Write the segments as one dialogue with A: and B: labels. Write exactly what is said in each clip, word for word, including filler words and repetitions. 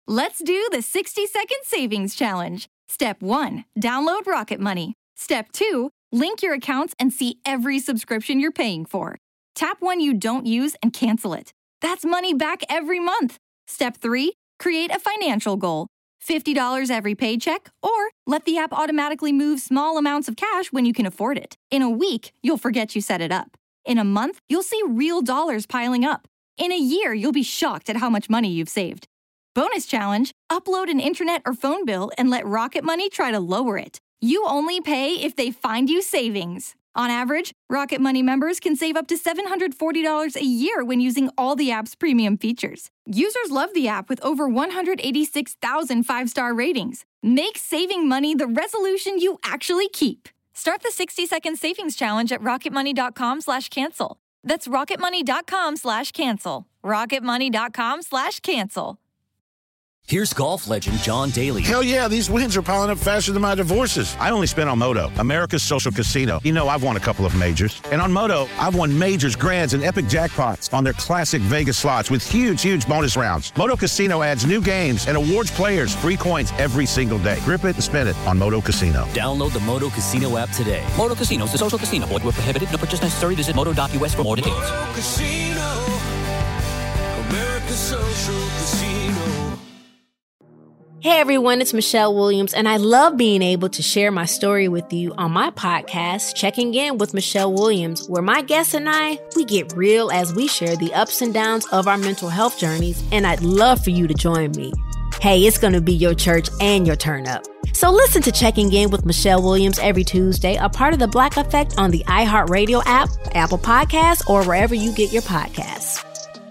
A: Let's do the sixty second savings challenge. Step one, download Rocket Money. Step two, link your accounts and see every subscription you're paying for. Tap one you don't use and cancel it. That's money back every month. Step three, create a financial goal. fifty dollars every paycheck, or let the app automatically move small amounts of cash when you can afford it. In a week, you'll forget you set it up. In a month, you'll see real dollars piling up. In a year, you'll be shocked at how much money you've saved. Bonus challenge, upload an internet or phone bill and let Rocket Money try to lower it. You only pay if they find you savings. On average, Rocket Money members can save up to seven hundred forty dollars a year when using all the app's premium features. Users love the app with over one hundred eighty-six thousand five-star ratings. Make saving money the resolution you actually keep. Start the sixty second savings challenge at rocketmoney.com slash cancel. That's rocketmoney.com slash cancel. rocketmoney.com slash cancel.
B: Here's golf legend John Daly.
C: Hell yeah, these wins are piling up faster than my divorces. I only spent on Moto, America's social casino. You know, I've won a couple of majors. And on Moto, I've won majors, grands, and epic jackpots on their classic Vegas slots with huge, huge bonus rounds. Moto Casino adds new games and awards players free coins every single day. Grip it and spin it on Moto Casino.
B: Download the Moto Casino app today. Moto Casino is a social casino. Void where prohibited. No purchase necessary. Visit moto dot u s for more details.
D: Moto Casino, America's social casino.
E: Hey everyone, it's Michelle Williams, and I love being able to share my story with you on my podcast, Checking In with Michelle Williams, where my guests and I, we get real as we share the ups and downs of our mental health journeys, and I'd love for you to join me. Hey, it's going to be your church and your turn up. So listen to Checking In with Michelle Williams every Tuesday, a part of the Black Effect on the iHeartRadio app, Apple Podcasts, or wherever you get your podcasts.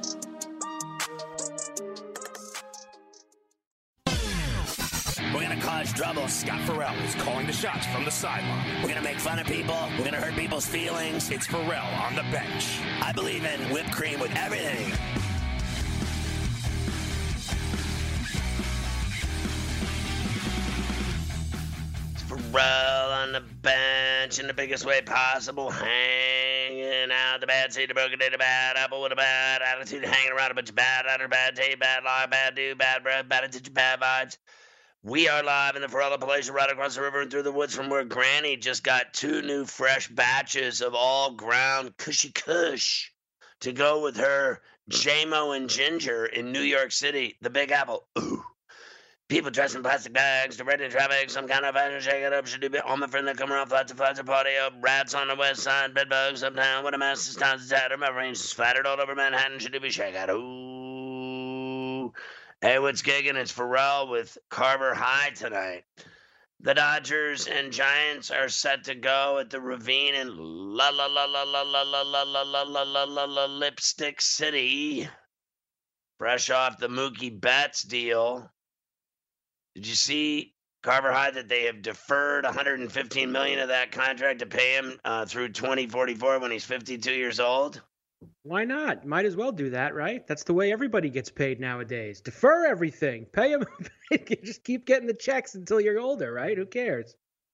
F: Trouble. Scott Farrell is calling the shots from the sideline. We're going to make fun of people. We're going to hurt people's feelings. It's Farrell on the bench. I believe in whipped cream with everything. It's Farrell on the bench in the biggest way possible. Hanging out the bad seed, the broken day, the bad apple with a bad attitude. Hanging around a bunch of bad utter, bad tape, bad lie, bad dude, bad breath, bad attention, bad vibes. We are live in the Farrell Palatial right across the river and through the woods from where Granny just got two new fresh batches of all ground cushy kush to go with her J M O and Ginger in New York City, the Big Apple. Ooh. People dressed in plastic bags, directed traffic, some kind of fashion, shake it up, should do bit. All my friends that come around, flats and flats and party up, rats on the west side, bed bugs uptown, what a mess, this town's a tatter, my range is splattered all over Manhattan, should do be shake out. Ooh. Hey, what's gigging? It's Farrell with Carver High tonight. The Dodgers and Giants are set to go at the Ravine in la la la la la la la la la la la la la la Lipstick City. Fresh off the Mookie Betts deal. Did you see, Carver High, that they have deferred one hundred fifteen million dollars of that contract to pay him uh, through twenty forty-four when he's fifty-two years old?
G: Why not? Might as well do that, right? That's the way everybody gets paid nowadays. Defer everything. Pay them. Just keep getting the checks until you're older, right? Who cares?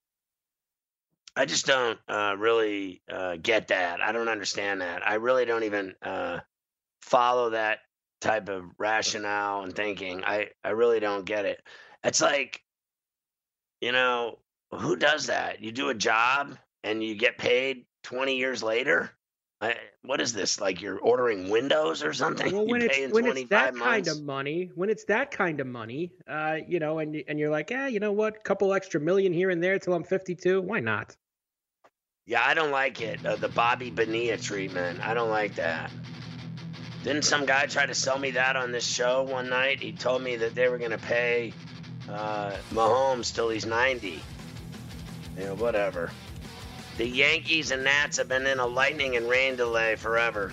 F: I just don't uh, really uh, get that. I don't understand that. I really don't even uh, follow that type of rationale and thinking. I, I really don't get it. It's like, you know, who does that? You do a job and you get paid twenty years later? I, what is this? Like you're ordering windows or something?
G: Well, when
F: you
G: it's
F: pay in
G: when it's that
F: months?
G: kind of money, when it's that kind of money, uh, you know, and and you're like, yeah, you know what, couple extra million here and there till I'm fifty-two. Why not?
F: Yeah, I don't like it. Uh, the Bobby Bonilla treatment. I don't like that. Didn't some guy try to sell me that on this show one night? He told me that they were going to pay uh, Mahomes till he's ninety. You know, whatever. The Yankees and Nats have been in a lightning and rain delay forever.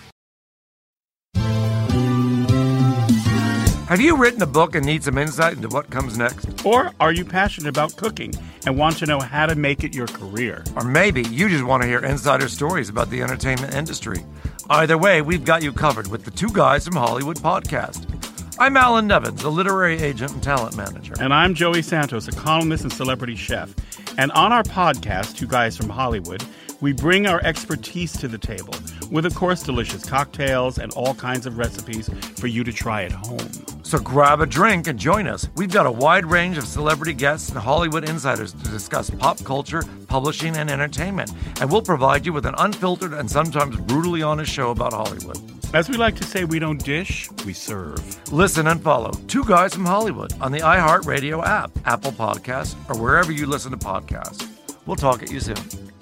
H: Have you written a book and need some insight into what comes next?
I: Or are you passionate about cooking and want to know how to make it your career?
H: Or maybe you just want to hear insider stories about the entertainment industry. Either way, we've got you covered with the Two Guys from Hollywood podcast. I'm Alan Nevins, a literary agent and talent manager.
I: And I'm Joey Santos, a columnist and celebrity chef. And on our podcast, Two Guys from Hollywood, we bring our expertise to the table with, of course, delicious cocktails and all kinds of recipes for you to try at home.
H: So grab a drink and join us. We've got a wide range of celebrity guests and Hollywood insiders to discuss pop culture, publishing, and entertainment. And we'll provide you with an unfiltered and sometimes brutally honest show about Hollywood.
I: As we like to say, we don't dish, we serve.
H: Listen and follow Two Guys from Hollywood on the iHeartRadio app, Apple Podcasts, or wherever you listen to podcasts. We'll talk at you soon.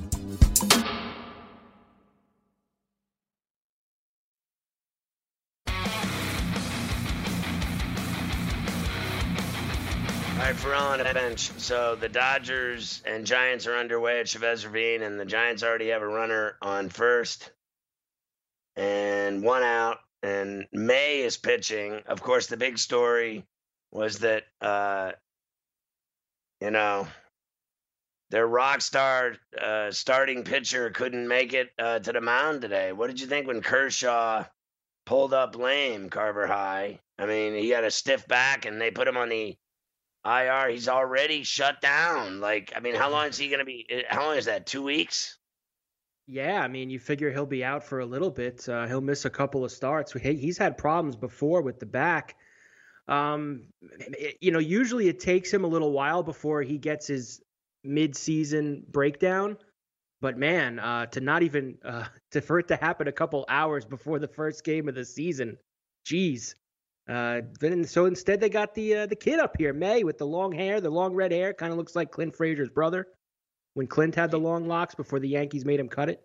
F: All right, for on a bench. So the Dodgers and Giants are underway at Chavez Ravine, and the Giants already have a runner on first and one out. And May is pitching. Of course, the big story was that, uh, you know, their rock star uh, starting pitcher couldn't make it uh, to the mound today. What did you think when Kershaw pulled up lame, Carver High? I mean, he had a stiff back, and they put him on the I R. He's already shut down. Like, I mean, how long is he going to be? How long is that? Two weeks?
G: Yeah, I mean, you figure he'll be out for a little bit. Uh, he'll miss a couple of starts. He, he's had problems before with the back. Um, it, you know, usually it takes him a little while before he gets his mid-season breakdown. But man, uh, to not even uh, to for it to happen a couple hours before the first game of the season, geez. Uh, then so instead they got the uh, the kid up here, May, with the long hair, the long red hair, kind of looks like Clint Frazier's brother when Clint had the long locks before the Yankees made him cut it.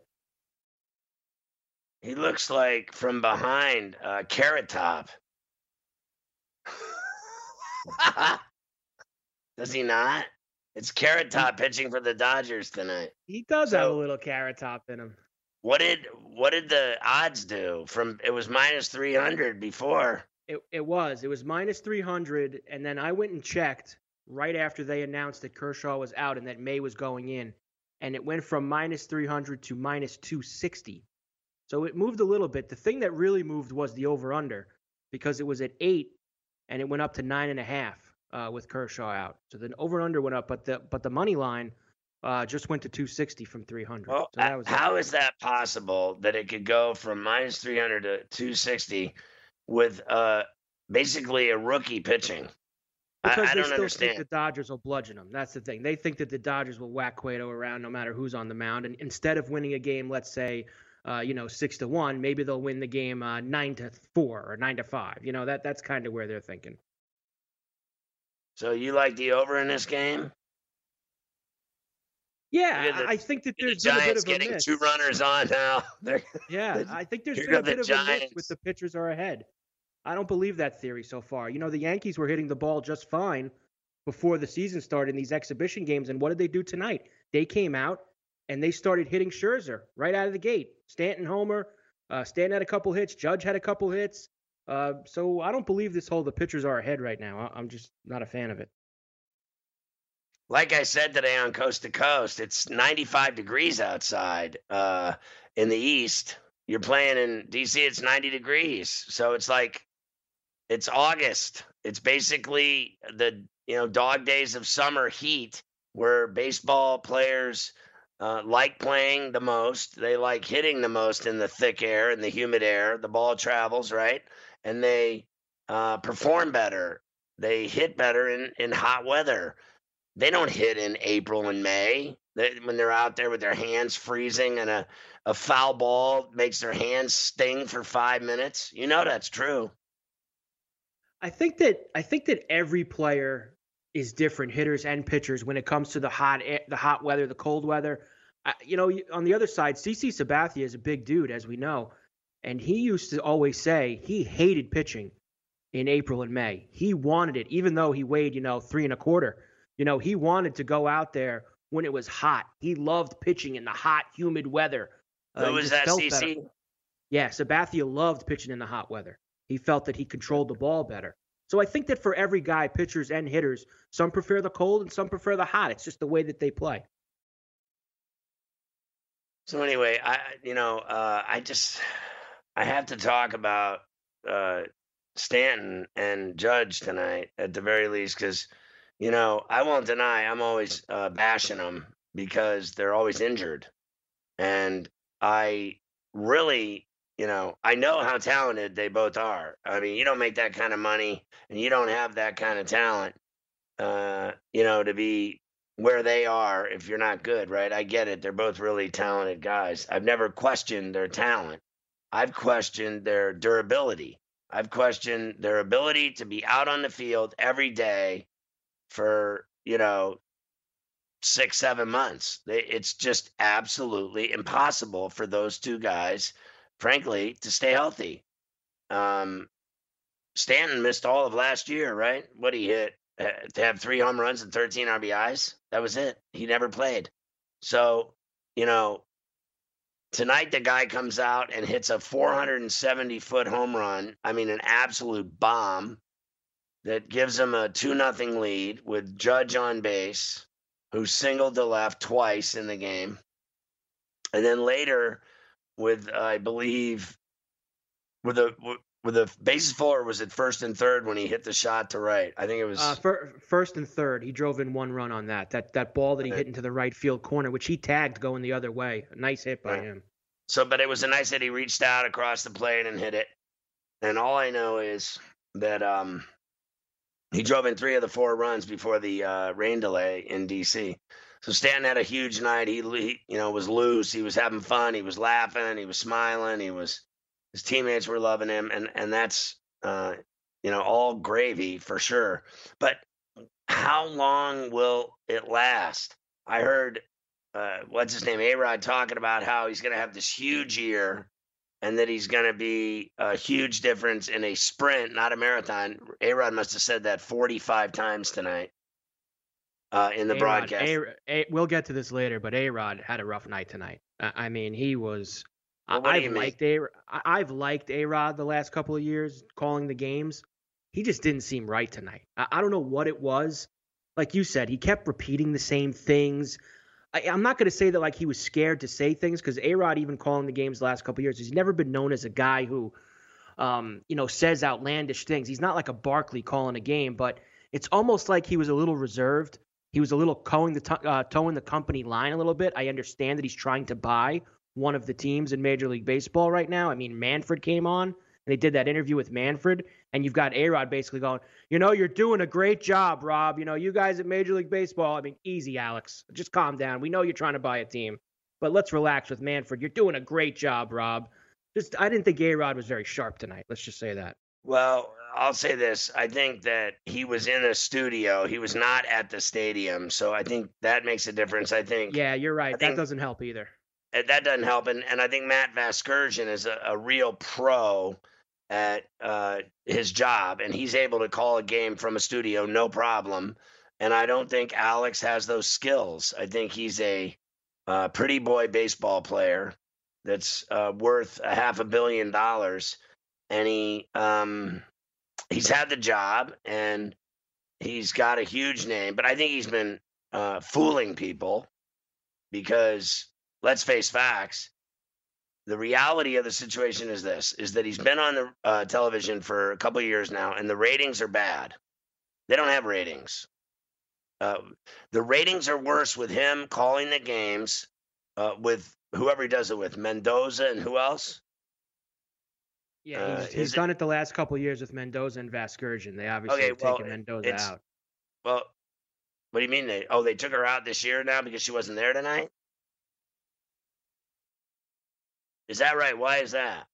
F: He looks like from behind uh, Carrot Top. Does he not? It's Carrot Top pitching for the Dodgers tonight.
G: He does
F: So-
G: have a little Carrot Top in him.
F: What did what did the odds do? From it was minus three hundred before.
G: It it was. It was minus three hundred, and then I went and checked right after they announced that Kershaw was out and that May was going in, and it went from minus three hundred to minus two sixty. So it moved a little bit. The thing that really moved was the over-under, because it was at eight, and it went up to nine and a half uh, with Kershaw out. So the over-under went up, but the but the money line uh, just went to two sixty from three hundred.
F: Well,
G: so that was
F: how is that possible that it could go from minus three hundred to two sixty with uh, basically a rookie pitching?
G: Because
F: I, I
G: they
F: don't
G: still
F: understand.
G: think the Dodgers will bludgeon them. That's the thing. They think that the Dodgers will whack Cueto around no matter who's on the mound. And instead of winning a game, let's say, uh, you know, six to one, maybe they'll win the game uh, nine to four or nine to five. You know, that that's kind of where they're thinking.
F: So you like the over in this game?
G: Yeah,
F: Look at the-
G: I I think that
F: The
G: there's been a bit
F: Giants
G: of a
F: getting
G: miss.
F: two runners on now. They're,
G: Yeah, I think there's
F: Here
G: been a
F: go the
G: bit of a miss
F: Giants.
G: with the pitchers are ahead. I don't believe that theory so far. You know, the Yankees were hitting the ball just fine before the season started in these exhibition games, and what did they do tonight? They came out and they started hitting Scherzer right out of the gate. Stanton homer, uh, Stanton had a couple hits, Judge had a couple hits. Uh, so I don't believe this whole the pitchers are ahead right now. I- I'm just not a fan of it.
F: like I said today on Coast to Coast, it's ninety-five degrees outside uh, in the East. You're playing in D C, it's ninety degrees. So it's like, it's August. It's basically the, you know, dog days of summer heat where baseball players uh, like playing the most. They like hitting the most in the thick air and the humid air. The ball travels, right? And they uh, perform better. They hit better in, in hot weather. They don't hit in April and May they, when they're out there with their hands freezing and a, a foul ball makes their hands sting for five minutes. You know that's true.
G: I think that I think that every player is different, hitters and pitchers, when it comes to the hot air, the hot weather, the cold weather. I, you know, on the other side, C C Sabathia is a big dude, as we know, and he used to always say he hated pitching in April and May. He wanted it, even though he weighed, you know, three and a quarter. You know, he wanted to go out there when it was hot. He loved pitching in the hot, humid weather. Uh,
F: Who
G: he
F: was
G: just
F: that,
G: felt
F: C C?
G: better. Yeah, Sabathia loved pitching in the hot weather. He felt that he controlled the ball better. So I think that for every guy, pitchers and hitters, some prefer the cold and some prefer the hot. It's just the way that they play.
F: So anyway, I you know uh, I just I have to talk about uh, Stanton and Judge tonight at the very least, because you know I won't deny I'm always uh, bashing them because they're always injured, and I really you know, I know how talented they both are. I mean, you don't make that kind of money and you don't have that kind of talent, uh, you know, to be where they are if you're not good, right? I get it. They're both really talented guys. I've never questioned their talent. I've questioned their durability. I've questioned their ability to be out on the field every day for, you know, six, seven months. They, it's just absolutely impossible for those two guys, frankly, to stay healthy. Um, Stanton missed all of last year, right? What he hit uh, to have three home runs and thirteen R B Is. That was it. He never played. So, you know, tonight the guy comes out and hits a four hundred seventy foot home run. I mean, an absolute bomb that gives him a two nothing lead with Judge on base, who singled to left twice in the game. And then later with, uh, I believe, with a with the bases full, or was it first and third when he hit the shot to right? I think it was
G: uh, fir- first and third. He drove in one run on that. That that ball that he hit into the right field corner, which he tagged going the other way. A nice hit by
F: right.
G: him.
F: So, but it was a nice hit. He reached out across the plate and hit it. And all I know is that um, he drove in three of the four runs before the uh, rain delay in D C. So Stanton had a huge night. He, he, you know, was loose. He was having fun. He was laughing. He was smiling. He was, his teammates were loving him, and and that's, uh, you know, all gravy for sure. But how long will it last? I heard, uh, what's his name, A-Rod, talking about how he's going to have this huge year, and that he's going to be a huge difference in a sprint, not a marathon. A-Rod must have said that forty-five times tonight uh, in the
G: A-Rod,
F: broadcast.
G: A- A- we'll get to this later, but A-Rod had a rough night tonight. I, I mean, he was.
F: Well, what do you
G: I've
F: mean?
G: liked A. I've liked A-Rod the last couple of years calling the games. He just didn't seem right tonight. I, I don't know what it was. Like you said, he kept repeating the same things. I, I'm not going to say that like he was scared to say things, because A-Rod, even calling the games the last couple of years, he's never been known as a guy who, um, you know, says outlandish things. He's not like a Barkley calling a game, but it's almost like he was a little reserved. He was a little towing the t- uh, towing the company line a little bit. I understand that he's trying to buy one of the teams in Major League Baseball right now. I mean, Manfred came on, and they did that interview with Manfred, and you've got A-Rod basically going, you know, you're doing a great job, Rob. You know, you guys at Major League Baseball, I mean, easy, Alex. Just calm down. We know you're trying to buy a team, but let's relax with Manfred. You're doing a great job, Rob. Just, I didn't think A-Rod was very sharp tonight. Let's just say that.
F: Well, I'll say this. I think that he was in a studio. He was not at the stadium, so I think that makes a difference. I think.
G: Yeah, you're right.
F: I
G: That
F: think,
G: doesn't help either.
F: That doesn't help. And, and I think Matt Vasgersian is a, a real pro at uh, his job, and he's able to call a game from a studio, no problem. And I don't think Alex has those skills. I think he's a uh, pretty boy baseball player that's uh, worth a half a billion dollars. And he um, he's had the job, and he's got a huge name. But I think he's been uh, fooling people because, let's face facts, the reality of the situation is this, is that he's been on the uh, television for a couple of years now, and the ratings are bad. They don't have ratings. Uh, the ratings are worse with him calling the games uh, with whoever he does it with, Mendoza and who else?
G: Yeah, he's,
F: Uh,
G: he's
F: is it-
G: done it the last couple of years with Mendoza and Vasgersian. They obviously
F: Okay,
G: have
F: well,
G: taken Mendoza
F: it's-
G: out.
F: Well, what do you mean they? Oh, they took her out this year now because she wasn't there tonight? Is that right? Why is that?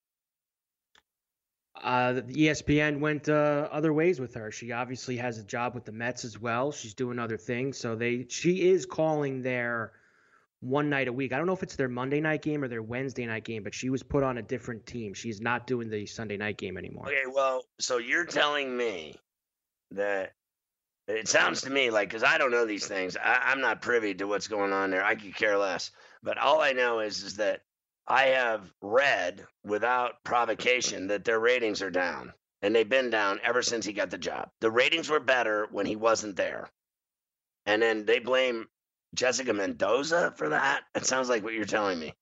G: Uh, the E S P N went uh, other ways with her. She obviously has a job with the Mets as well. She's doing other things, so they she is calling their one night a week. I don't know if it's their Monday night game or their Wednesday night game, but she was put on a different team. She's not doing the Sunday night game anymore.
F: Okay, well, so you're telling me that it sounds to me like, because I don't know these things, I, I'm not privy to what's going on there. I could care less. But all I know is is that I have read without provocation that their ratings are down, and they've been down ever since he got the job. The ratings were better when he wasn't there. And then they blame Jessica Mendoza for that? It sounds like what you're telling me.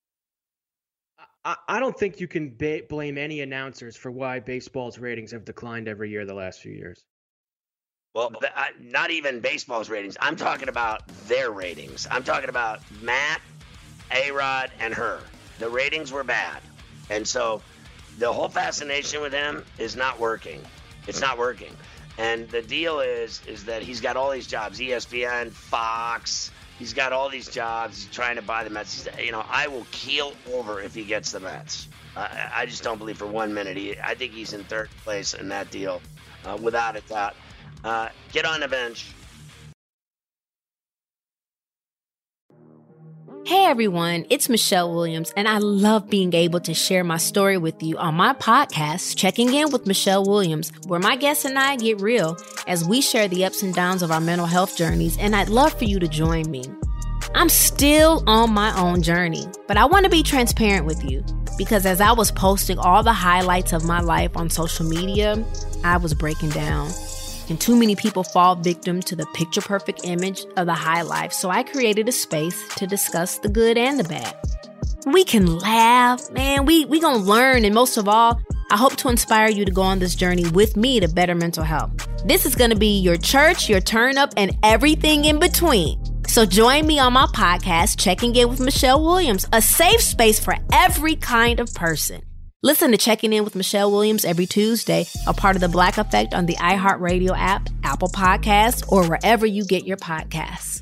G: I, I don't think you can ba- blame any announcers for why baseball's ratings have declined every year the last few years.
F: Well, th- I, not even baseball's ratings. I'm talking about their ratings. I'm talking about Matt, A-Rod, and her. The ratings were bad. And so the whole fascination with him is not working. It's not working. And the deal is, is that he's got all these jobs, E S P N, Fox. He's got all these jobs. He's trying to buy the Mets. He's, you know, I will keel over if he gets the Mets. I, I just don't believe for one minute. He, I think he's in third place in that deal, uh, without a doubt. Uh, get on the bench.
E: Hey everyone, it's Michelle Williams, and I love being able to share my story with you on my podcast, Checking In with Michelle Williams, where my guests and I get real as we share the ups and downs of our mental health journeys, and I'd love for you to join me. I'm still on my own journey, but I want to be transparent with you because as I was posting all the highlights of my life on social media, I was breaking down. And too many people fall victim to the picture-perfect image of the high life, so I created a space to discuss the good and the bad. We can laugh, man, we we gonna learn, and most of all, I hope to inspire you to go on this journey with me to better mental health. This is gonna be your church, your turn-up, and everything in between. So join me on my podcast, Checking In with Michelle Williams, a safe space for every kind of person. Listen to Checking In with Michelle Williams every Tuesday, a part of the Black Effect on the iHeartRadio app, Apple Podcasts, or wherever you get your podcasts.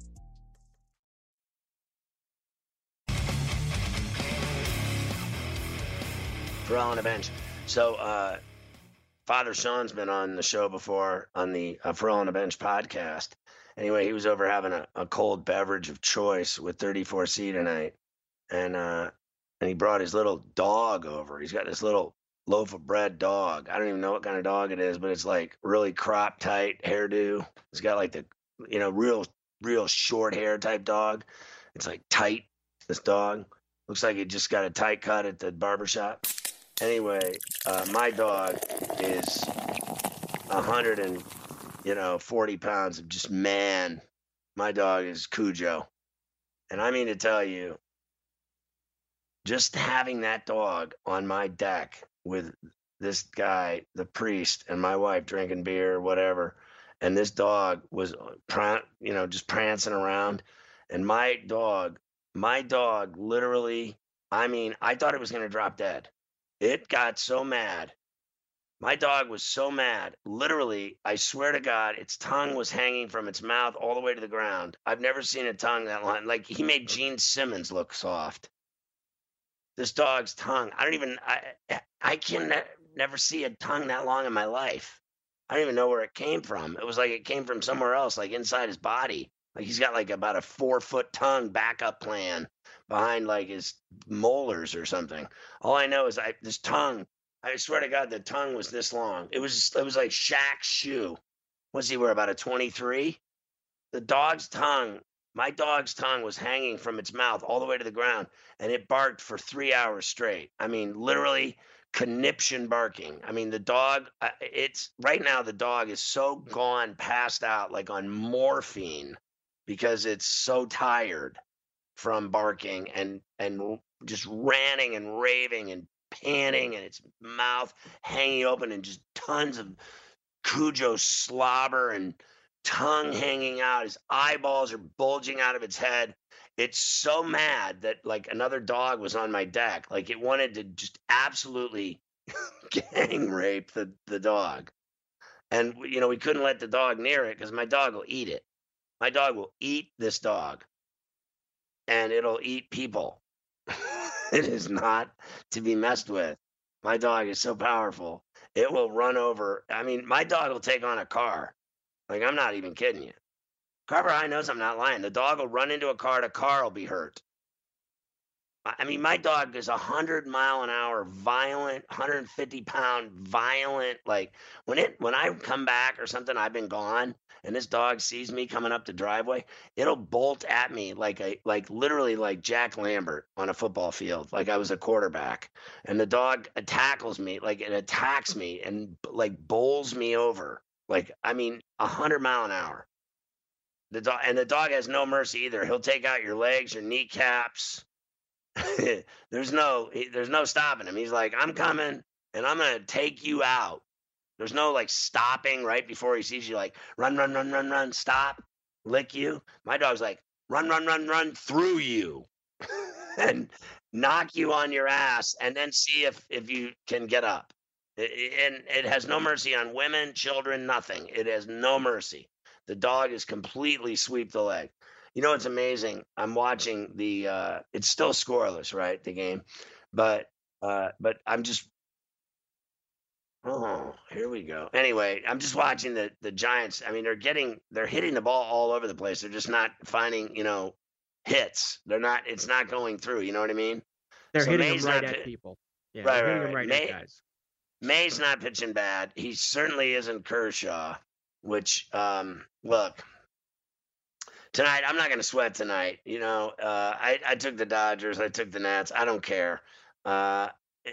F: Ferrall on the bench. So, uh, Father Sean's been on the show before on the uh, Ferrall on the Bench podcast. Anyway, he was over having a, a cold beverage of choice with thirty-four C tonight. And, uh, And he brought his little dog over. He's got this little loaf of bread dog. I don't even know what kind of dog it is, but it's like really crop tight hairdo. It's got like the, you know, real, real short hair type dog. It's like tight, this dog. Looks like he just got a tight cut at the barbershop. Anyway, uh, my dog is a hundred and, you know, forty pounds of just man. My dog is Cujo. And I mean to tell you, just having that dog on my deck with this guy, the priest, and my wife drinking beer, whatever, and this dog was, you know, just prancing around, and my dog, my dog literally, I mean, I thought it was going to drop dead. It got so mad. My dog was so mad. Literally, I swear to God, its tongue was hanging from its mouth all the way to the ground. I've never seen a tongue that long. Like, he made Gene Simmons look soft. This dog's tongue, I don't even, I I can ne- never see a tongue that long in my life. I don't even know where it came from. It was like it came from somewhere else, like inside his body. Like he's got like about a four foot tongue backup plan behind like his molars or something. All I know is I this tongue, I swear to God, the tongue was this long. It was, it was like Shaq's shoe. What's he wear, about a twenty-three? The dog's tongue. My dog's tongue was hanging from its mouth all the way to the ground, and it barked for three hours straight. I mean, literally conniption barking. I mean, the dog, it's right now, the dog is so gone, passed out, like on morphine, because it's so tired from barking and, and just ranting and raving and panting, and its mouth hanging open and just tons of Cujo slobber and tongue hanging out. His eyeballs are bulging out of its head. It's so mad that like another dog was on my deck. Like it wanted to just absolutely gang rape the, the dog. And, you know, we couldn't let the dog near it because my dog will eat it. My dog will eat this dog. And it'll eat people. It is not to be messed with. My dog is so powerful. It will run over. I mean, my dog will take on a car. Like, I'm not even kidding you. Carver High knows I'm not lying. The dog will run into a car, the car will be hurt. I mean, my dog is a hundred mile an hour, violent, one hundred fifty pound, violent. Like when it, when I come back or something, I've been gone, and this dog sees me coming up the driveway, it'll bolt at me like a, like literally like Jack Lambert on a football field, like I was a quarterback. And the dog tackles me, like it attacks me and like bowls me over. Like, I mean, a hundred mile an hour. The dog, and the dog has no mercy either. He'll take out your legs, your kneecaps. there's no, there's no stopping him. He's like, I'm coming, and I'm gonna take you out. There's no like stopping right before he sees you. Like, run, run, run, run, run, stop, lick you. My dog's like, run, run, run, run through you. and knock you on your ass and then see if, if you can get up. It, and it has no mercy on women, children, nothing. It has no mercy. The dog is completely sweep the leg. You know, it's amazing. I'm watching the, uh, it's still scoreless, right? The game, but, uh, but I'm just, oh, here we go. Anyway, I'm just watching the, the Giants. I mean, they're getting, they're hitting the ball all over the place. They're just not finding, you know, hits. They're not, it's not going through. You know what I mean?
G: They're
F: So
G: hitting
F: May's
G: them right
F: not
G: at
F: pi-
G: people. Yeah,
F: Right,
G: they're
F: right,
G: hitting them
F: right.
G: right
F: May-
G: at guys.
F: May's not pitching bad. He certainly isn't Kershaw, which, um, look, tonight, I'm not going to sweat tonight. You know, uh, I, I took the Dodgers. I took the Nats. I don't care. Uh,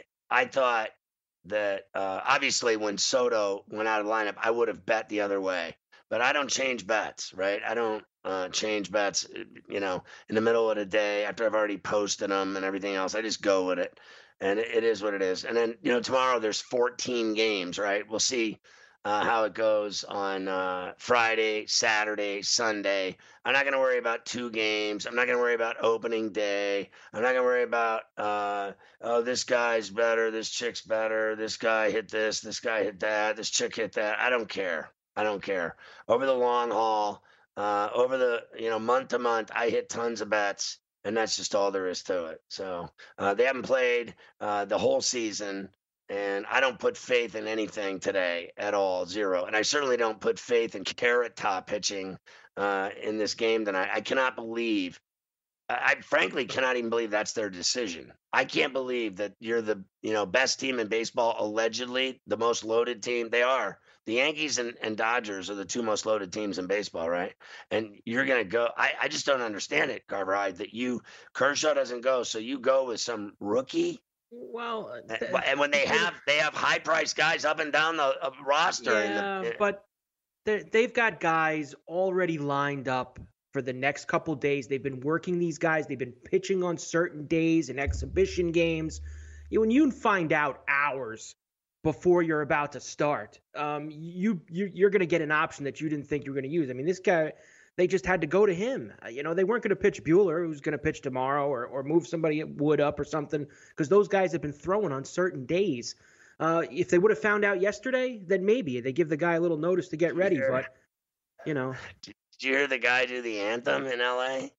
F: I thought that uh, obviously when Soto went out of the lineup, I would have bet the other way. But I don't change bets, right? I don't uh, change bets, you know, in the middle of the day after I've already posted them and everything else. I just go with it. And it, it is what it is. And then, you know, tomorrow there's fourteen games, right? We'll see uh, how it goes on uh, Friday, Saturday, Sunday. I'm not going to worry about two games. I'm not going to worry about opening day. I'm not going to worry about, uh, oh, this guy's better. This chick's better. This guy hit this. This guy hit that. This chick hit that. I don't care. I don't care. Over the long haul, uh, over the, you know, month to month, I hit tons of bets. And that's just all there is to it. So uh, they haven't played uh, the whole season. And I don't put faith in anything today at all, zero. And I certainly don't put faith in Carrot Top pitching uh, in this game tonight. I cannot believe, I, I frankly cannot even believe that's their decision. I can't believe that you're the you know best team in baseball, allegedly the most loaded team. They are. The Yankees and, and Dodgers are the two most loaded teams in baseball, right? And you're going to go, I, I just don't understand it, Carver, I, that you, Kershaw doesn't go, so you go with some rookie?
G: Well, uh, th-
F: And when they have they have high priced guys up and down the uh, roster.
G: yeah,
F: in the,
G: but they're- they've got guys already lined up for the next couple days. They've been working these guys. They've been pitching on certain days and exhibition games. You, when you find out hours before you're about to start, um, you, you you're going to get an option that you didn't think you were going to use. I mean, this guy, they just had to go to him. Uh, You know, they weren't going to pitch Bueller, who's going to pitch tomorrow, or or move somebody Wood up or something, because those guys have been throwing on certain days. Uh, if they would have found out yesterday, then maybe they give the guy a little notice to get ready.
F: Sure.
G: But you know,
F: Did you hear the guy do the anthem in L A?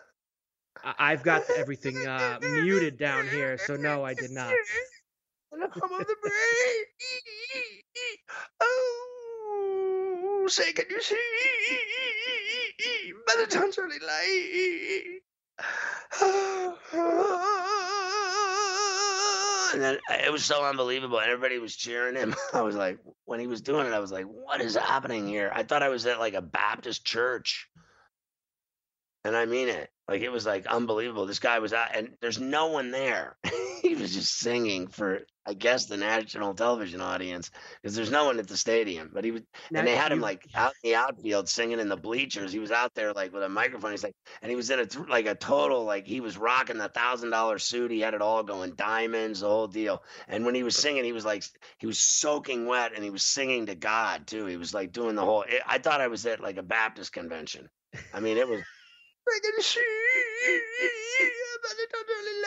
G: I- I've got everything uh, muted down here, so no, I did not.
F: And I come on the break. Oh, say, can you see? By the time's early light. And then it was so unbelievable. And everybody was cheering him. I was like, when he was doing it, I was like, what is happening here? I thought I was at like a Baptist church. And I mean it. Like, it was like unbelievable. This guy was out, and there's no one there. He was just singing for, I guess, the national television audience, because there's no one at the stadium. But he was,
G: Now,
F: and they had him
G: you-
F: like out in the outfield singing in the bleachers. He was out there like with a microphone. He's like, and he was in a th- like a total like he was rocking the thousand dollar suit. He had it all going, diamonds, the whole deal. And when he was singing, he was like he was soaking wet, and he was singing to God too. He was like doing the whole. It, I thought I was at like a Baptist convention. I mean, it was. I can see by the time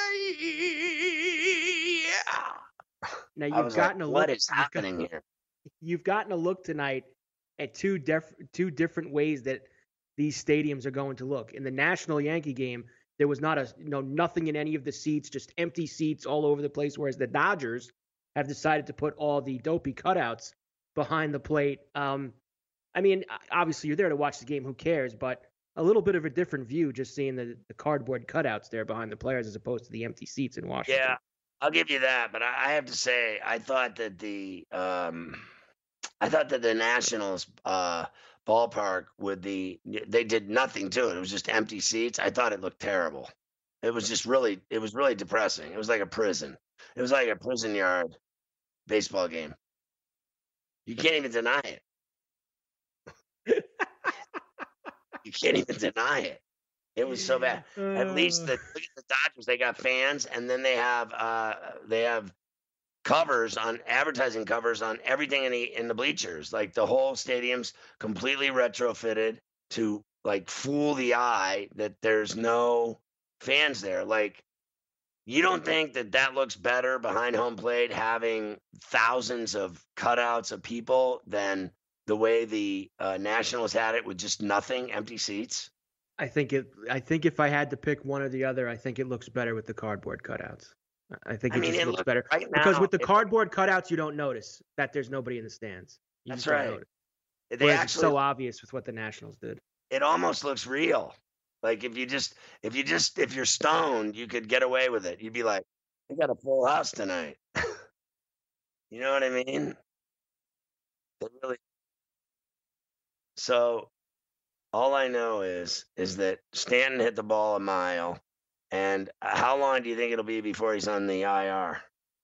F: early light.
G: Now
F: I
G: you've
F: was
G: gotten
F: like,
G: a
F: what
G: look.
F: is
G: you've got-
F: happening here?
G: You've gotten a look tonight at two def- two different ways that these stadiums are going to look. In the National Yankee game, there was not a you know nothing in any of the seats, just empty seats all over the place. Whereas the Dodgers have decided to put all the dopey cutouts behind the plate. Um, I mean, obviously you're there to watch the game. Who cares? But a little bit of a different view, just seeing the, the cardboard cutouts there behind the players as opposed to the empty seats in Washington.
F: Yeah, I'll give you that. But I, I have to say, I thought that the um, I thought that the Nationals uh, ballpark with the they did nothing to it. It was just empty seats. I thought it looked terrible. It was just really, it was really depressing. It was like a prison. It was like a prison yard baseball game. You can't even deny it. You can't even deny it. It was so bad. At least the, look at the Dodgers, they got fans, and then they have uh, they have covers on advertising covers on everything in the in the bleachers. Like the whole stadium's completely retrofitted to like fool the eye that there's no fans there. Like, you don't think that that looks better behind home plate, having thousands of cutouts of people, than the way the uh, Nationals had it with just nothing, empty seats?
G: I think it. I think if I had to pick one or the other, I think it looks better with the cardboard cutouts. I think it
F: I mean,
G: just
F: it
G: looks
F: look-
G: better
F: right
G: because
F: now,
G: with the
F: it-
G: cardboard cutouts, you don't notice that there's nobody in the stands. You
F: That's
G: just don't
F: right.
G: notice.
F: They
G: Whereas it's
F: actually,
G: so obvious with what the Nationals did.
F: it almost looks real. Like if you just, if you just, if you're stoned, you could get away with it. You'd be like, "We got a full house tonight." You know what I mean? They really. So, all I know is is that Stanton hit the ball a mile, and how long do you think it'll be before he's on the I R?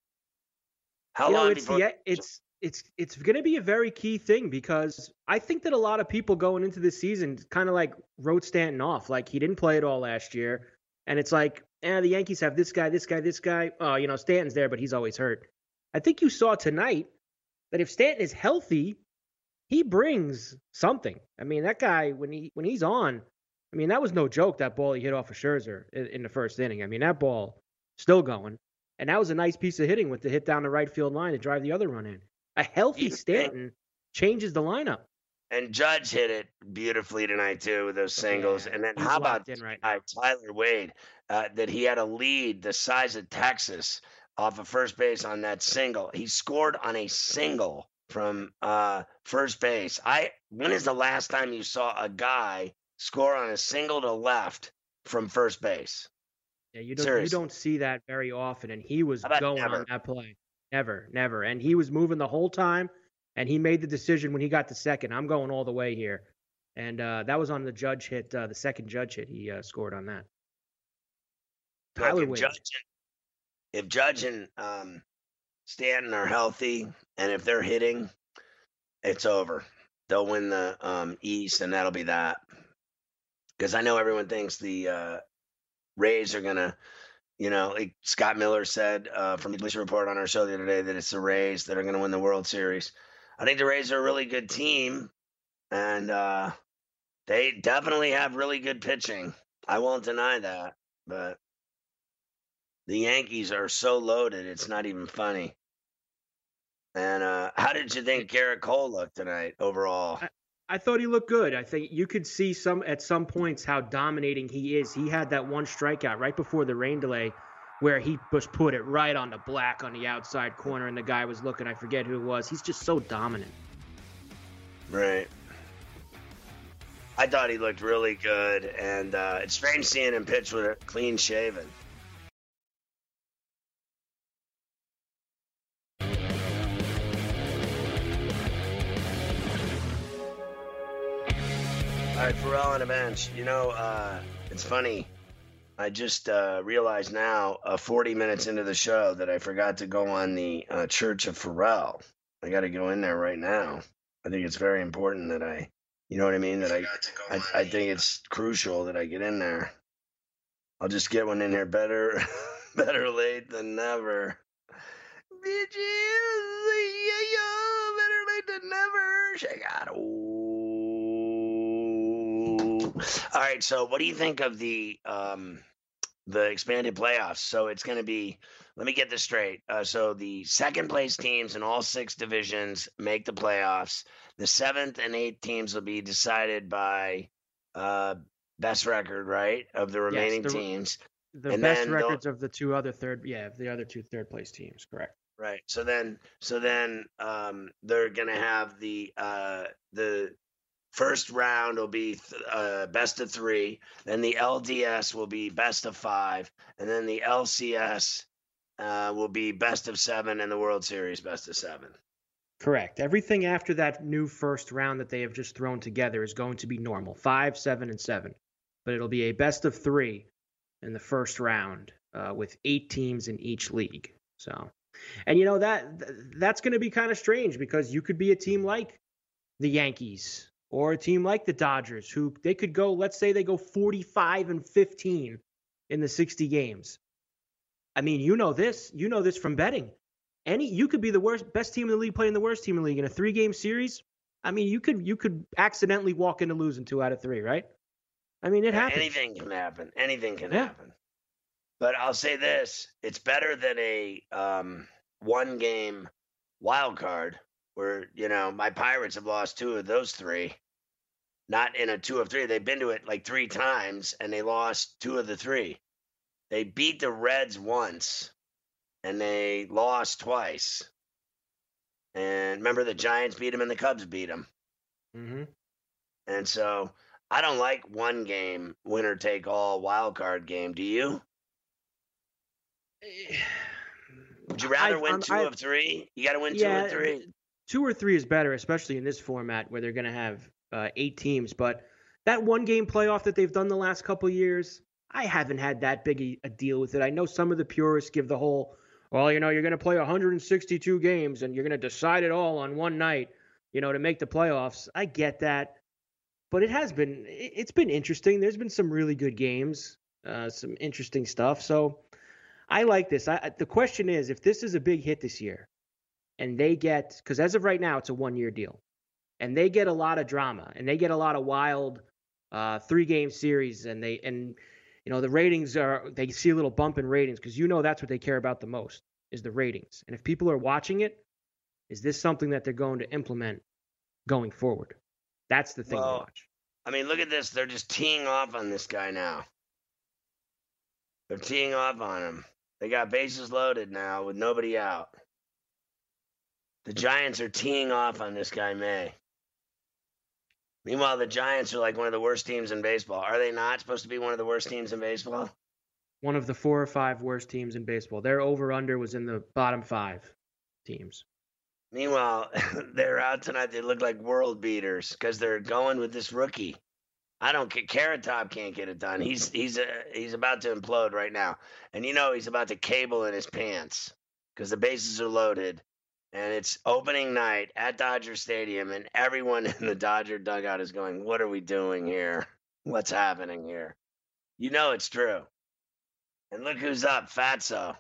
F: How
G: you know,
F: long
G: it's
F: before?
G: the, it's it's it's going to be a very key thing because I think that a lot of people going into this season kind of like wrote Stanton off. Like he didn't play at all last year, and it's like, eh, the Yankees have this guy, this guy, this guy. Oh, you know, Stanton's there, but he's always hurt. I think you saw tonight that if Stanton is healthy, he brings something. I mean, that guy when he when he's on, I mean, that was no joke. That ball he hit off of Scherzer in, in the first inning. I mean, that ball still going, and that was a nice piece of hitting with the hit down the right field line to drive the other run in. A healthy
F: You
G: Stanton changes the lineup.
F: And Judge hit it beautifully tonight too with those singles.
G: Yeah,
F: and then
G: he's
F: how about
G: locked in right
F: uh, Tyler Wade, uh, that he had a lead the size of Texas off of first base on that single. He scored on a single from uh, first base. I when is the last time you saw a guy score on a single to left from first base?
G: Yeah, you don't
F: Seriously.
G: you don't see that very often, and he was
F: How about
G: going
F: never?
G: on that play. Never, never. And he was moving the whole time, and he made the decision when he got to second. I'm going all the way here. And uh, that was on the Judge hit, uh, the second Judge hit. He uh, scored on that.
F: Look,
G: Tyler
F: if
G: Wade.
F: Judge and, if Judge and um, Stanton are healthy, and if they're hitting, it's over. They'll win the um, East, and that'll be that. Because I know everyone thinks the uh, Rays are gonna, you know, like Scott Miller said uh, from the Bleacher Report on our show the other day, that it's the Rays that are gonna win the World Series. I think the Rays are a really good team, and uh, they definitely have really good pitching. I won't deny that, but the Yankees are so loaded, it's not even funny. And uh, how did you think Garrett Cole looked tonight overall?
G: I, I thought he looked good. I think you could see some at some points how dominating he is. He had that one strikeout right before the rain delay where he just put it right on the black on the outside corner, and the guy was looking. I forget who it was. He's just so dominant.
F: Right. I thought he looked really good, and uh, it's strange seeing him pitch with a clean shaven. All right, Pharrell on the bench. You know, uh, it's funny. I just uh, realized now, uh, forty minutes into the show, that I forgot to go on the uh, Church of Pharrell. I got to go in there right now. I think it's very important that I, you know what I mean? That I, I, I think it's crucial that I get in there. I'll just get one in there. Better, better late than never. Bitches, better late than never. Check out. All right, so what do you think of the um, the expanded playoffs? So it's going to be, let me get this straight. Uh, so the second place teams in all six divisions make the playoffs. The seventh and eighth teams will be decided by uh, best record, right, of the remaining
G: the-
F: teams.
G: The
F: And
G: best
F: then they'll-
G: records of the two other third, yeah, the other two third place teams, correct?
F: Right. So then, so then, um, they're gonna have the uh, the first round will be th- uh, best of three. Then the L D S will be best of five, and then the L C S uh, will be best of seven, and the World Series best of seven.
G: Correct. Everything after that new first round that they have just thrown together is going to be normal, five, seven, and seven. But it'll be a best of three in the first round uh, with eight teams in each league. So, and you know that that's going to be kind of strange because you could be a team like the Yankees or a team like the Dodgers, who they could go, let's say they go forty-five and fifteen in the sixty games. I mean, you know this, you know this from betting. Any, you could be the worst, best team in the league playing the worst team in the league in a three-game series. I mean, you could you could accidentally walk into losing two out of three, right? I mean, it happens.
F: Anything can happen. Anything can
G: Yeah.
F: happen. But I'll say this: it's better than a um, one-game wild card where, you know, my Pirates have lost two of those three. Not in a two of three. They've been to it like three times, and they lost two of the three. They beat the Reds once, and they lost twice. And remember, the Giants beat them and the Cubs beat them.
G: Mm-hmm.
F: And so I don't like one game, winner take all wild card game. Do you? Would you rather
G: I,
F: win
G: I'm,
F: two
G: I,
F: of three? You got to win
G: yeah,
F: two or three.
G: Two or three is better, especially in this format where they're going to have uh, eight teams. But that one game playoff that they've done the last couple of years, I haven't had that big a, a deal with it. I know some of the purists give the whole, well, you know, you're going to play one hundred sixty-two games and you're going to decide it all on one night, you know, to make the playoffs. I get that. But it has been, it's been interesting. There's been some really good games, uh, some interesting stuff. So I like this. I, the question is, if this is a big hit this year and they get, because as of right now, it's a one-year deal, and they get a lot of drama and they get a lot of wild uh, three-game series, and they, and you know, the ratings are, they see a little bump in ratings because, you know, that's what they care about the most is the ratings. And if people are watching it, is this something that they're going to implement going forward? That's the thing
F: well,
G: to watch.
F: I mean, look at this. They're just teeing off on this guy now. They're teeing off on him. They got bases loaded now with nobody out. The Giants are teeing off on this guy, May. Meanwhile, the Giants are like one of the worst teams in baseball. Are they not supposed to be one of the worst teams in baseball?
G: One of the four or five worst teams in baseball. Their over-under was in the bottom five teams.
F: Meanwhile, they're out tonight. They look like world beaters because they're going with this rookie. I don't care. Carrot Top can't get it done. He's he's uh, he's about to implode right now, and you know he's about to cable in his pants because the bases are loaded, and it's opening night at Dodger Stadium, and everyone in the Dodger dugout is going, "What are we doing here? What's happening here?" You know it's true. And look who's up, Fatso.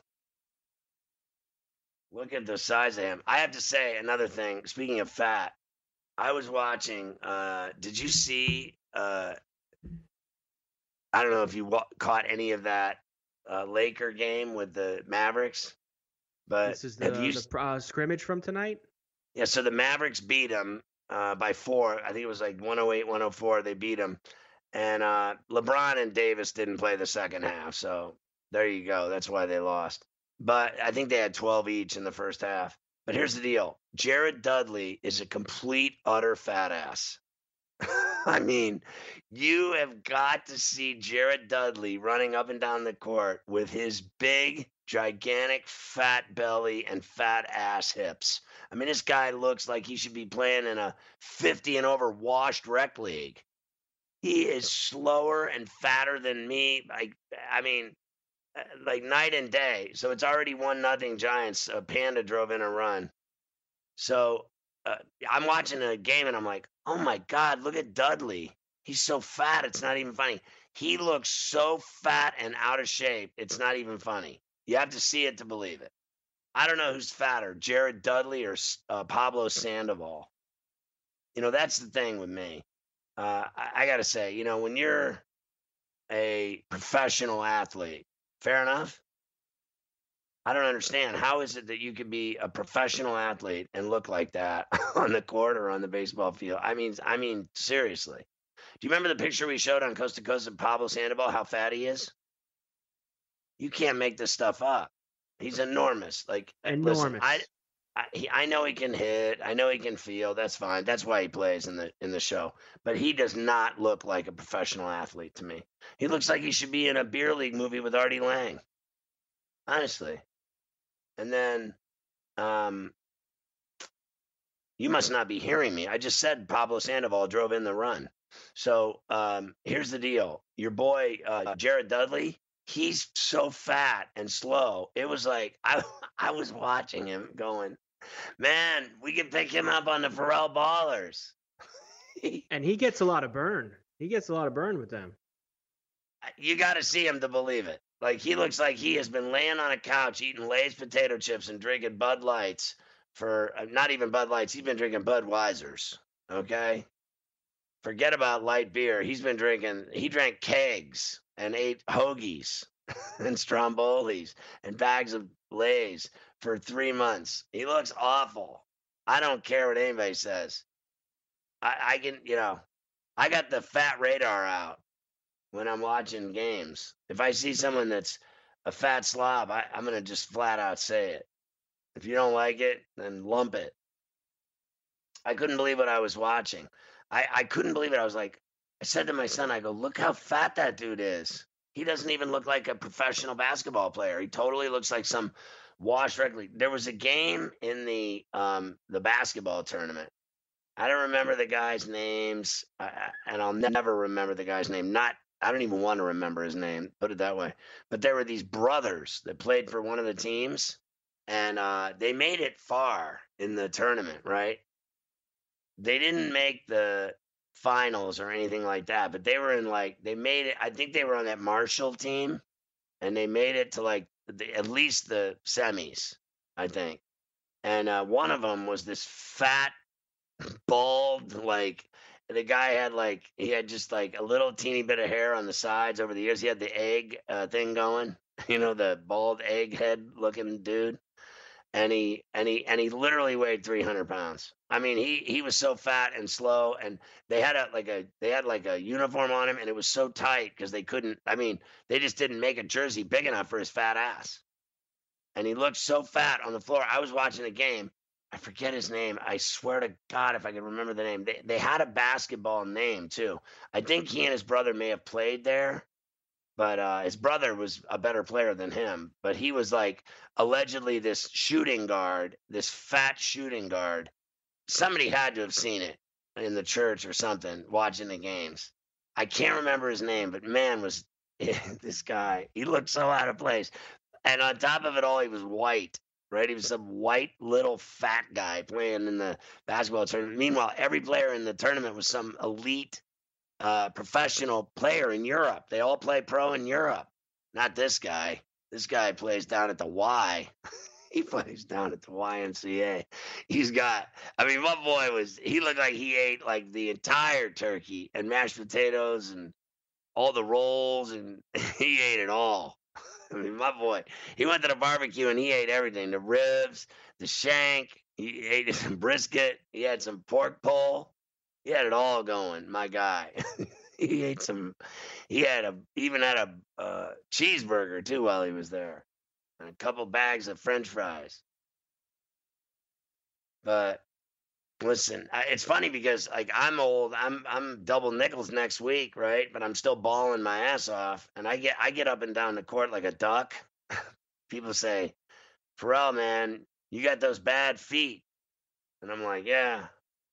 F: Look at the size of him. I have to say another thing. Speaking of fat, I was watching. Uh, did you see? Uh, I don't know if you wa- caught any of that uh, Laker game with the Mavericks, but
G: This is the,
F: have you?
G: the uh, scrimmage from tonight?
F: Yeah. So the Mavericks beat them uh, by four. I think it was like one oh eight, one oh four. They beat them, and uh, LeBron and Davis didn't play the second half. So there you go. That's why they lost. But I think they had twelve each in the first half. But here's the deal. Jared Dudley is a complete, utter fat ass. I mean, you have got to see Jared Dudley running up and down the court with his big, gigantic, fat belly and fat ass hips. I mean, this guy looks like he should be playing in a fifty and over washed rec league. He is slower and fatter than me. I, I mean... like night and day. So it's already one nothing Giants. Uh, Panda drove in a run. So uh, I'm watching a game and I'm like, oh my God, look at Dudley. He's so fat. It's not even funny. He looks so fat and out of shape. It's not even funny. You have to see it to believe it. I don't know who's fatter, Jared Dudley or uh, Pablo Sandoval. You know, that's the thing with me. Uh, I, I got to say, you know, when you're a professional athlete, fair enough. I don't understand. How is it that you could be a professional athlete and look like that on the court or on the baseball field? I mean, I mean, seriously. Do you remember the picture we showed on Coast to Coast of Pablo Sandoval, how fat he is? You can't make this stuff up. He's enormous. Like,
G: Enormous.
F: Listen, I, I, he, I know he can hit. I know he can field. That's fine. That's why he plays in the in the show. But he does not look like a professional athlete to me. He looks like he should be in a beer league movie with Artie Lang. Honestly. And then, um, you must not be hearing me. I just said Pablo Sandoval drove in the run. So um, here's the deal. Your boy, uh, Jared Dudley, he's so fat and slow. It was like, I, I was watching him going, man, we can pick him up on the Pharrell Ballers.
G: And he gets a lot of burn. He gets a lot of burn with them.
F: You got to see him to believe it. Like, he looks like he has been laying on a couch eating Lay's potato chips and drinking Bud Lights for, uh, not even Bud Lights, he's been drinking Budweisers, okay? Forget about light beer. He's been drinking, he drank kegs and ate hoagies. and Strombolis and bags of Lay's for three months. He looks awful. I don't care what anybody says. I, I can, you know, I got the fat radar out when I'm watching games. If I see someone that's a fat slob, I, I'm going to just flat out say it. If you don't like it, then lump it. I couldn't believe what I was watching. I, I couldn't believe it. I was like, I said to my son, I go, look how fat that dude is. He doesn't even look like a professional basketball player. He totally looks like some washed regularly. There was a game in the um, the basketball tournament. I don't remember the guys' names, uh, and I'll never remember the guy's name. Not, I don't even want to remember his name, put it that way. But there were these brothers that played for one of the teams, and uh, they made it far in the tournament, right? They didn't make the finals or anything like that, but they were in like, they made it, I think they were on that Marshall team, and they made it to like the, at least the semis, I think. And uh, one of them was this fat, bald, like, the guy had like, he had just like a little teeny bit of hair on the sides over the years. He had the egg uh, thing going, you know, the bald egg head looking dude. And he and he and he literally weighed three hundred pounds. I mean, he he was so fat and slow, and they had a like a they had like a uniform on him, and it was so tight because they couldn't. I mean, they just didn't make a jersey big enough for his fat ass. And he looked so fat on the floor. I was watching a game. I forget his name. I swear to God, if I can remember the name. They they had a basketball name too. I think he and his brother may have played there. But uh, his brother was a better player than him. But he was like allegedly this shooting guard, this fat shooting guard. Somebody had to have seen it in the church or something, watching the games. I can't remember his name, but man, was this guy. He looked so out of place. And on top of it all, he was white, right? He was some white little fat guy playing in the basketball tournament. Meanwhile, every player in the tournament was some elite Uh, professional player in Europe. They all play pro in Europe. Not this guy. This guy plays down at the Y. He plays down at the Y M C A. He's got, I mean, my boy was, he looked like he ate like the entire turkey and mashed potatoes and all the rolls, and he ate it all. I mean, my boy, he went to the barbecue and he ate everything. The ribs, the shank, he ate some brisket. He had some pork pole. He had it all going, my guy. He ate some, he had a, even had a uh, cheeseburger too while he was there. And a couple bags of French fries. But listen, I, it's funny because like I'm old, I'm I'm double nickels next week, right? But I'm still balling my ass off. And I get I get up and down the court like a duck. People say, Pharrell, man, you got those bad feet. And I'm like, yeah.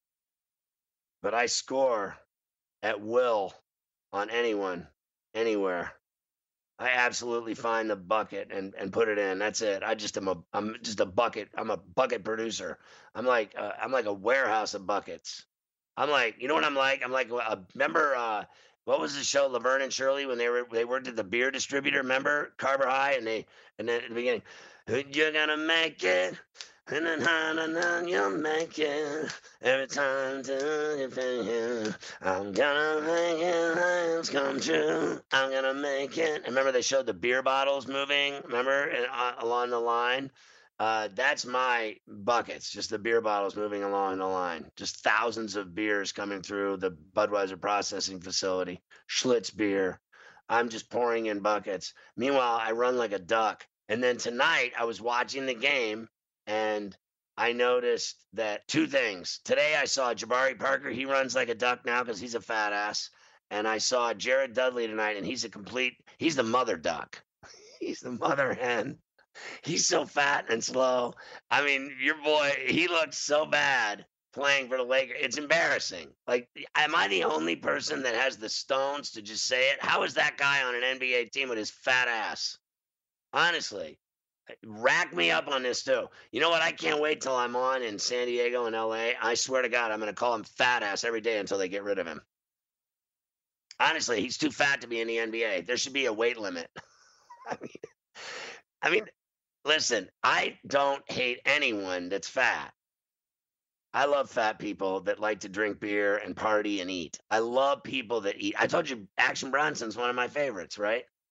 F: But I score at will on anyone, anywhere. I absolutely find the bucket and, and put it in. That's it. I just am a I'm just a bucket. I'm a bucket producer. I'm like uh, I'm like a warehouse of buckets. I'm like, you know what I'm like? I'm like, uh, remember uh, what was the show Laverne and Shirley when they were they worked at the beer distributor? Remember Carver High, and they and then at the beginning, you're gonna make it. And then you'll make it every time to you. I'm gonna make it, dreams come true. I'm gonna make it. And remember they showed the beer bottles moving, remember, and, uh, along the line? Uh, that's my buckets, just the beer bottles moving along the line. Just thousands of beers coming through the Budweiser processing facility. Schlitz beer. I'm just pouring in buckets. Meanwhile, I run like a duck. And then tonight I was watching the game, and I noticed that two things. Today I saw Jabari Parker. He runs like a duck now because he's a fat ass. And I saw Jared Dudley tonight, and he's a complete, he's the mother duck. He's the mother hen. He's so fat and slow. I mean, your boy, he looks so bad playing for the Lakers. It's embarrassing. Like, am I the only person that has the stones to just say it? How is that guy on an N B A team with his fat ass? Honestly. Rack me up on this too. You know what? I can't wait till I'm on in San Diego and L A. I swear to God, I'm going to call him fat ass every day until they get rid of him. Honestly, he's too fat to be in the N B A. There should be a weight limit. I mean, I mean, listen, I don't hate anyone that's fat. I love fat people that like to drink beer and party and eat. I love people that eat. I told you Action Bronson's one of my favorites, right?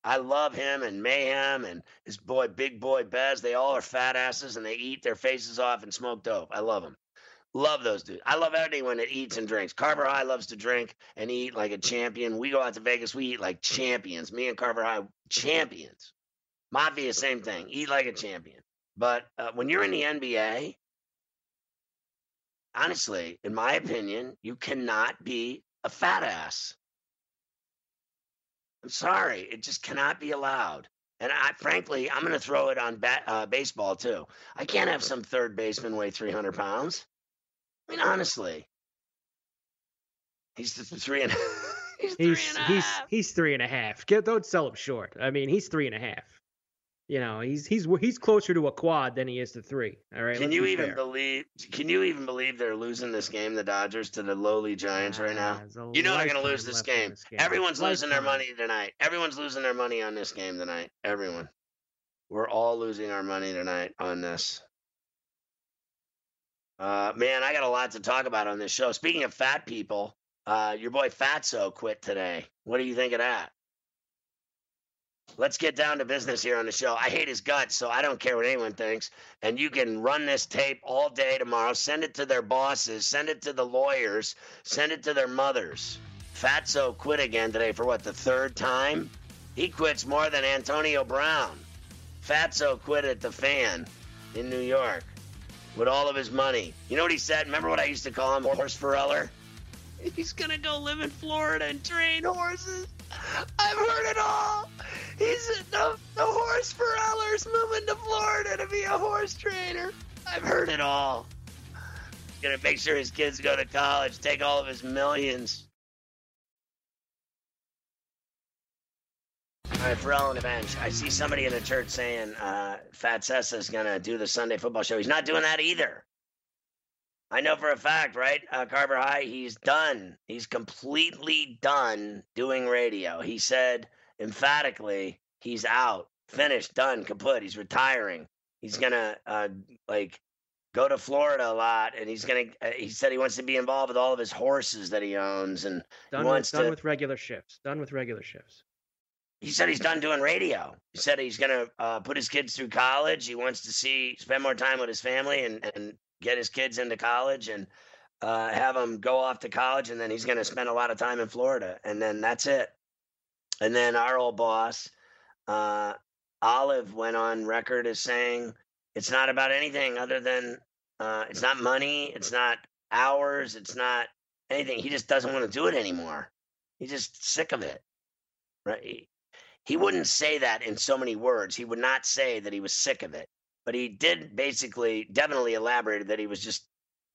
F: I love him and Mayhem and his boy, Big Boy Bez. They all are fat asses, and they eat their faces off and smoke dope. I love them. Love those dudes. I love anyone that eats and drinks. Carver High loves to drink and eat like a champion. We go out to Vegas. We eat like champions. Me and Carver High, champions. Mafia, same thing. Eat like a champion. But uh, when you're in the N B A, honestly, in my opinion, you cannot be a fat ass. I'm sorry. It just cannot be allowed. And I, frankly, I'm going to throw it on bat, uh, baseball, too. I can't have some third baseman weigh three hundred pounds. I mean, honestly. He's the three and, he's three
G: he's,
F: and a
G: he's,
F: half.
G: He's three and a half. Get, don't sell him short. I mean, he's three and a half. You know, he's he's he's closer to a quad than he is to three. All right.
F: Can you even fair. believe? Can you even believe they're losing this game, the Dodgers, to the lowly Giants uh, right now? You know they're going to lose this game. this game. Everyone's lifetime. losing their money tonight. Everyone's losing their money on this game tonight. Everyone. We're all losing our money tonight on this. Uh, man, I got a lot to talk about on this show. Speaking of fat people, uh, your boy Fatso quit today. What do you think of that? Let's get down to business here on the show. I hate his guts, so I don't care what anyone thinks. And you can run this tape all day tomorrow. Send it to their bosses. Send it to the lawyers. Send it to their mothers. Fatso quit again today for, what, the third time? He quits more than Antonio Brown. Fatso quit at the Fan in New York with all of his money. You know what he said? Remember what I used to call him, Horse Foreller? He's going to go live in Florida and train horses. I've heard it all. He's the, the Horse Foreller's moving to Florida to be a horse trainer. I've heard it all. He's going to make sure his kids go to college, take all of his millions. All right, Pharrell on the bench. I see somebody in the church saying uh, Fat Sessa is going to do the Sunday football show. He's not doing that either. I know for a fact, right? Uh, Carver High, he's done. He's completely done doing radio. He said emphatically he's out, finished, done, kaput. He's retiring. He's going to, uh, like, go to Florida a lot, and he's going to, uh, he said he wants to be involved with all of his horses that he owns. And
G: done,
F: he wants
G: with, done
F: to,
G: with regular shifts. Done with regular shifts.
F: He said he's done doing radio. He said he's going to uh, put his kids through college. He wants to see, spend more time with his family and, and get his kids into college and uh, have them go off to college. And then he's going to spend a lot of time in Florida. And then that's it. And then our old boss, uh, Olive, went on record as saying it's not about anything other than uh, it's not money. It's not hours. It's not anything. He just doesn't want to do it anymore. He's just sick of it. Right. He wouldn't say that in so many words. He would not say that he was sick of it. But he did basically, definitely elaborated that he was just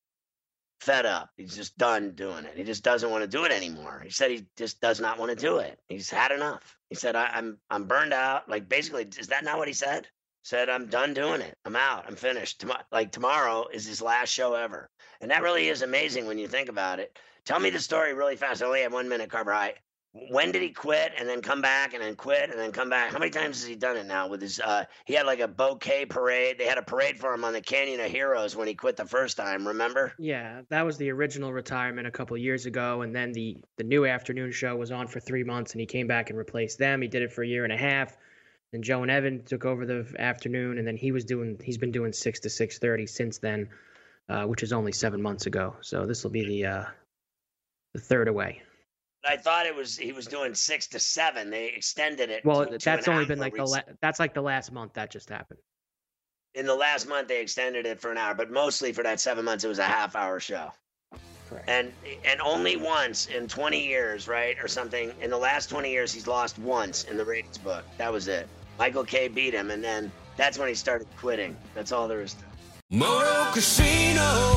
F: fed up. He's just done doing it. He just doesn't want to do it anymore. He said he just does not want to do it. He's had enough. He said, I, I'm I'm burned out. Like, basically, is that not what he said? Said, I'm done doing it. I'm out. I'm finished. Tom- like, tomorrow is his last show ever. And that really is amazing when you think about it. Tell me the story really fast. I only have one minute, Carver High. When did he quit and then come back and then quit and then come back? How many times has he done it now with his, uh, he had like a bouquet parade. They had a parade for him on the Canyon of Heroes when he quit the first time, remember?
G: Yeah, that was the original retirement a couple of years ago. And then the, the new afternoon show was on for three months and he came back and replaced them. He did it for a year and a half. Then Joe and Evan took over the afternoon and then he was doing, he's been doing six to six thirty since then, uh, which is only seven months ago. So this will be the, uh, the third away.
F: I thought it was he was doing six to seven. They extended it.
G: Well,
F: to,
G: that's
F: to
G: only been like the la- that's like the last month that just happened.
F: In the last month, they extended it for an hour, but mostly for that seven months, it was a half hour show.
G: Correct.
F: And and only once in twenty years, right, or something. In the last twenty years, he's lost once in the ratings book. That was it. Michael Kay beat him, and then that's when he started quitting. That's all there is to it.
D: Moto Casino,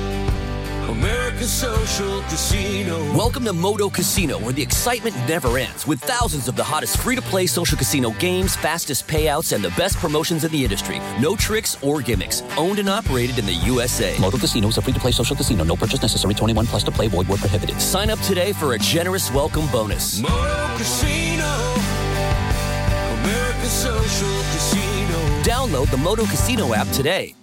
D: America's social casino.
B: Welcome to Moto Casino, where the excitement never ends, with thousands of the hottest free-to-play social casino games, fastest payouts, and the best promotions in the industry. No tricks or gimmicks. Owned and operated in the U S A. Moto Casino is a free-to-play social casino. No purchase necessary. twenty-one plus to play. Void where prohibited. Sign up today for a generous welcome bonus.
D: Moto Casino, America's social casino.
B: Download the Moto Casino app today.